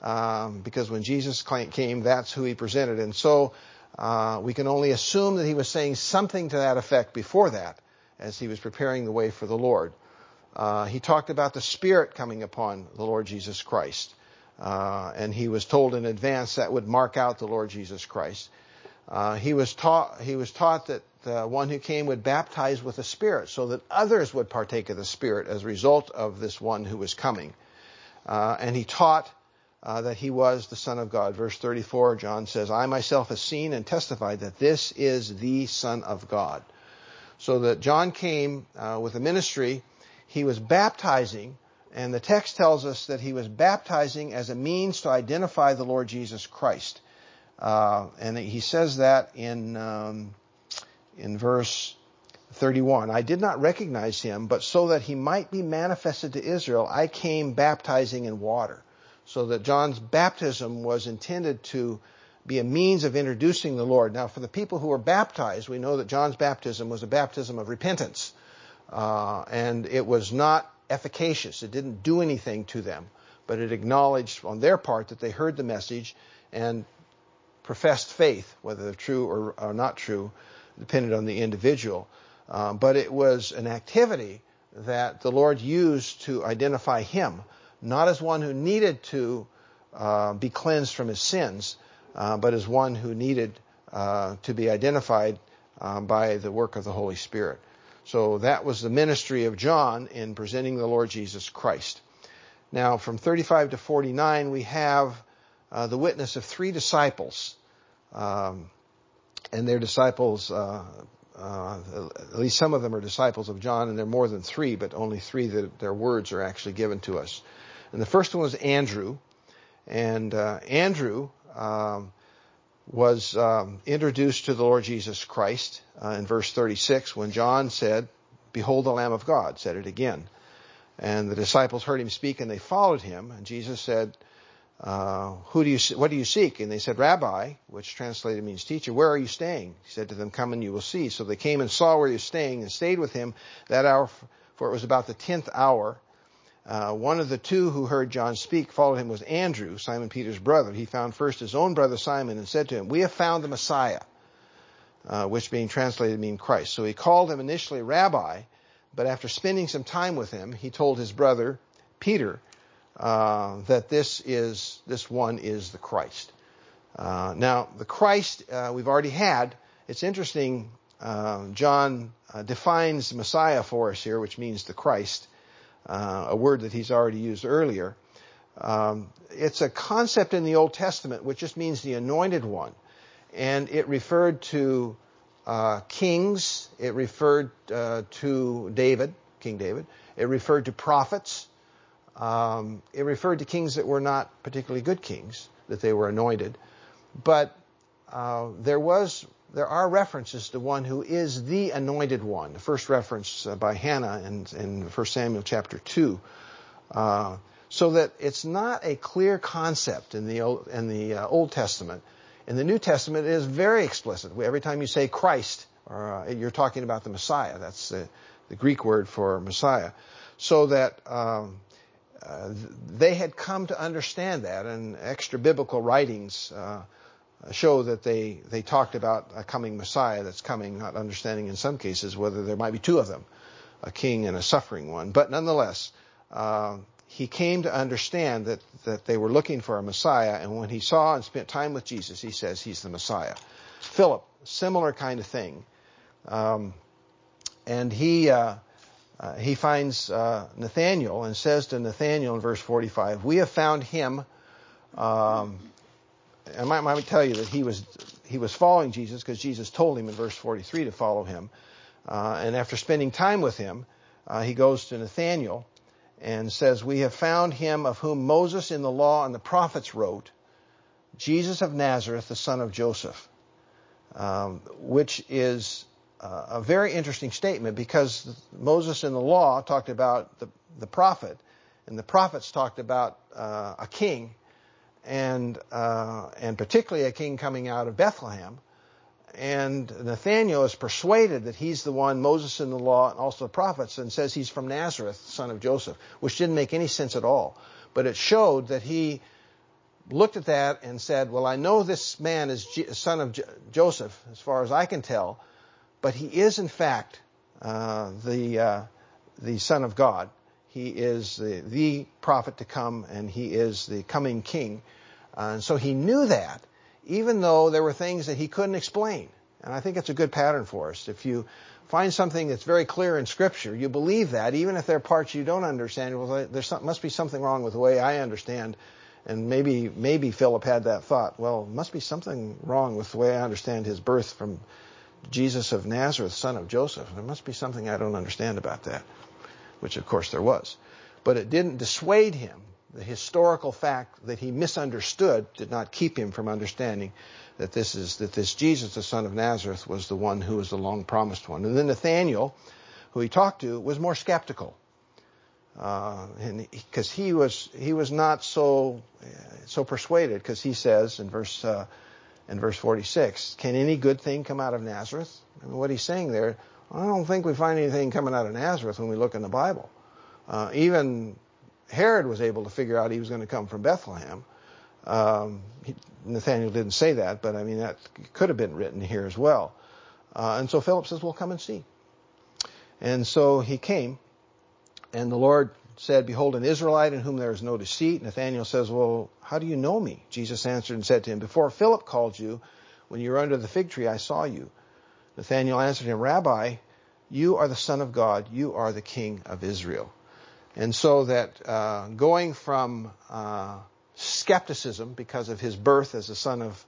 [SPEAKER 1] um, because when Jesus came, that's who he presented. And so uh, we can only assume that he was saying something to that effect before that, as he was preparing the way for the Lord. Uh, he talked about the Spirit coming upon the Lord Jesus Christ. Uh, and he was told in advance that would mark out the Lord Jesus Christ. Uh, he was taught, he was taught that the one who came would baptize with the Spirit, so that others would partake of the Spirit as a result of this one who was coming. Uh, and he taught uh, that he was the Son of God. Verse thirty-four, John says, I myself have seen and testified that this is the Son of God. So that John came uh, with a ministry. He was baptizing, and the text tells us that he was baptizing as a means to identify the Lord Jesus Christ. Uh, and he says that in um, in verse thirty-one. I did not recognize him, but so that he might be manifested to Israel, I came baptizing in water. So that John's baptism was intended to be a means of introducing the Lord. Now, for the people who were baptized, we know that John's baptism was a baptism of repentance. Uh, and it was not efficacious. It didn't do anything to them. But it acknowledged on their part that they heard the message and professed faith, whether they're true or, or not true, depended on the individual. Uh, but it was an activity that the Lord used to identify him, not as one who needed to uh, be cleansed from his sins, uh, but as one who needed uh, to be identified uh, by the work of the Holy Spirit. So that was the ministry of John in presenting the Lord Jesus Christ. Now, from thirty-five to forty-nine, we have uh, the witness of three disciples. Um, and their disciples, uh, uh, at least some of them are disciples of John, and they're more than three, but only three that their words are actually given to us. And the first one was Andrew. And uh, Andrew um, was um, introduced to the Lord Jesus Christ uh, in verse thirty-six when John said, behold the Lamb of God, said it again. And the disciples heard him speak and they followed him. And Jesus said, uh, who do you, what do you seek? And they said, Rabbi, which translated means teacher, where are you staying? He said to them, come and you will see. So they came and saw where he was staying and stayed with him that hour, for it was about the tenth hour. Uh, one of the two who heard John speak followed him was Andrew, Simon Peter's brother. He found first his own brother Simon and said to him, we have found the Messiah, uh, which being translated means Christ. So he called him initially Rabbi, but after spending some time with him, he told his brother Peter uh, that this is this one is the Christ. Uh, now, the Christ uh, we've already had. It's interesting, uh, John uh, defines Messiah for us here, which means the Christ. Uh, a word that he's already used earlier. Um, it's a concept in the Old Testament which just means the anointed one. And it referred to uh, kings. It referred uh, to David, King David. It referred to prophets. Um, it referred to kings that were not particularly good kings, that they were anointed. But uh, there was There are references to one who is the anointed one. The first reference uh, by Hannah in, in First Samuel chapter two. Uh, So that it's not a clear concept in the Old, in the uh, Old Testament. In the New Testament, it is very explicit. Every time you say Christ, or uh, you're talking about the Messiah. That's the, the Greek word for Messiah. So that um, uh, they had come to understand that, and extra biblical writings uh, show that they, they talked about a coming Messiah that's coming, not understanding in some cases whether there might be two of them, a king and a suffering one. But nonetheless, uh, he came to understand that, that they were looking for a Messiah, and when he saw and spent time with Jesus, he says he's the Messiah. Philip, similar kind of thing. Um, and he uh, uh, he finds uh, Nathanael and says to Nathanael in verse forty-five, we have found him. Um, I might, might tell you that he was he was following Jesus because Jesus told him in verse forty-three to follow him. Uh, and after spending time with him, uh, he goes to Nathanael and says, we have found him of whom Moses in the law and the prophets wrote, Jesus of Nazareth, the son of Joseph, um, which is uh, a very interesting statement because Moses in the law talked about the, the prophet, and the prophets talked about uh, a king, and uh, and particularly a king coming out of Bethlehem. And Nathanael is persuaded that he's the one, Moses in the law and also the prophets, and says he's from Nazareth, son of Joseph, which didn't make any sense at all. But it showed that he looked at that and said, well, I know this man is G- son of J- Joseph, as far as I can tell, but he is in fact uh, the uh, the Son of God. He is the, the prophet to come, and he is the coming king. Uh, and so he knew that, even though there were things that he couldn't explain. And I think it's a good pattern for us. If you find something that's very clear in Scripture, you believe that, even if there are parts you don't understand. Well, there must be something wrong with the way I understand. And maybe maybe Philip had that thought. Well, must be something wrong with the way I understand his birth from Jesus of Nazareth, son of Joseph. There must be something I don't understand about that, which of course there was. But it didn't dissuade him. The historical fact that he misunderstood did not keep him from understanding that this is that this Jesus, the son of Nazareth, was the one who was the long-promised one. And then Nathanael, who he talked to, was more skeptical, uh, and because he was he was not so uh, so persuaded, because he says in verse uh, in verse forty-six, "Can any good thing come out of Nazareth?" I mean, what he's saying there, I don't think we find anything coming out of Nazareth when we look in the Bible. Uh, even Herod was able to figure out he was going to come from Bethlehem. Um, he, Nathanael didn't say that, but I mean, that could have been written here as well. Uh, and so Philip says, well, come and see. And so he came, and the Lord said, behold, an Israelite in whom there is no deceit. Nathanael says, well, how do you know me? Jesus answered and said to him, before Philip called you, when you were under the fig tree, I saw you. Nathanael answered him, Rabbi, you are the Son of God. You are the King of Israel. And so that uh, going from uh, skepticism because of his birth as the son of,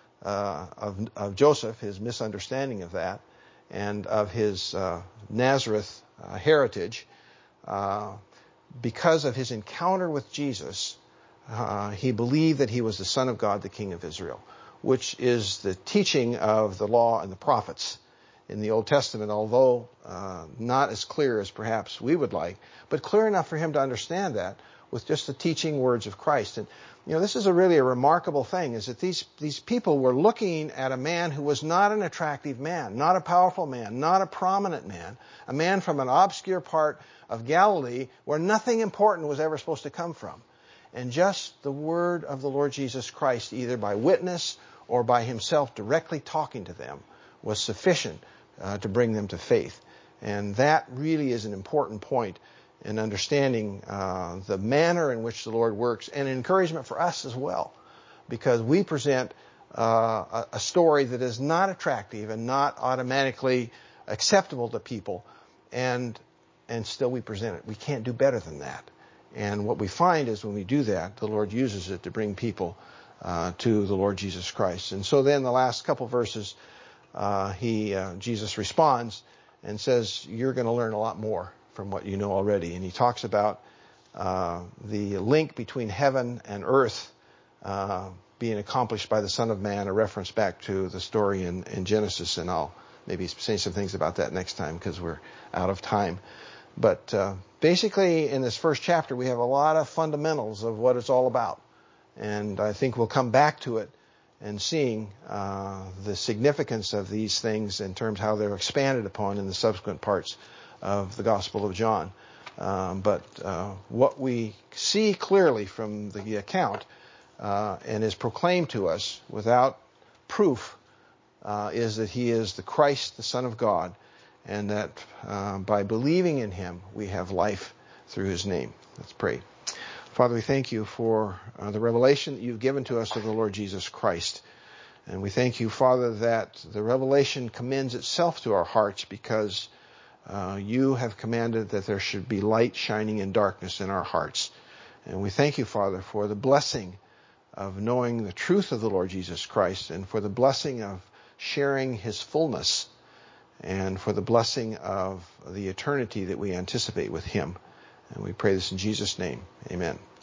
[SPEAKER 1] uh, of, of Joseph, his misunderstanding of that, and of his uh, Nazareth uh, heritage, uh, because of his encounter with Jesus, uh, he believed that he was the Son of God, the King of Israel, which is the teaching of the law and the prophets in the Old Testament, although uh, not as clear as perhaps we would like, but clear enough for him to understand that with just the teaching words of Christ. And, you know, this is a really a remarkable thing, is that these, these people were looking at a man who was not an attractive man, not a powerful man, not a prominent man, a man from an obscure part of Galilee where nothing important was ever supposed to come from. And just the word of the Lord Jesus Christ, either by witness or by himself directly talking to them, was sufficient uh, to bring them to faith. And that really is an important point in understanding uh, the manner in which the Lord works, and an encouragement for us as well, because we present uh, a story that is not attractive and not automatically acceptable to people, and and still we present it. We can't do better than that. And what we find is when we do that, the Lord uses it to bring people uh, to the Lord Jesus Christ. And so then the last couple verses, uh, he uh, Jesus responds and says, you're going to learn a lot more from what you know already. And he talks about uh, the link between heaven and earth uh, being accomplished by the Son of Man, a reference back to the story in, in Genesis. And I'll maybe say some things about that next time because we're out of time. But uh, basically, in this first chapter, we have a lot of fundamentals of what it's all about. And I think we'll come back to it and seeing uh, the significance of these things in terms of how they're expanded upon in the subsequent parts of the Gospel of John. Um, but uh, what we see clearly from the account uh, and is proclaimed to us without proof uh, is that he is the Christ, the Son of God, and that uh, by believing in him, we have life through his name. Let's pray. Father, we thank you for uh, the revelation that you've given to us of the Lord Jesus Christ. And we thank you, Father, that the revelation commends itself to our hearts because uh, you have commanded that there should be light shining in darkness in our hearts. And we thank you, Father, for the blessing of knowing the truth of the Lord Jesus Christ and for the blessing of sharing his fullness and for the blessing of the eternity that we anticipate with him. And we pray this in Jesus' name. Amen.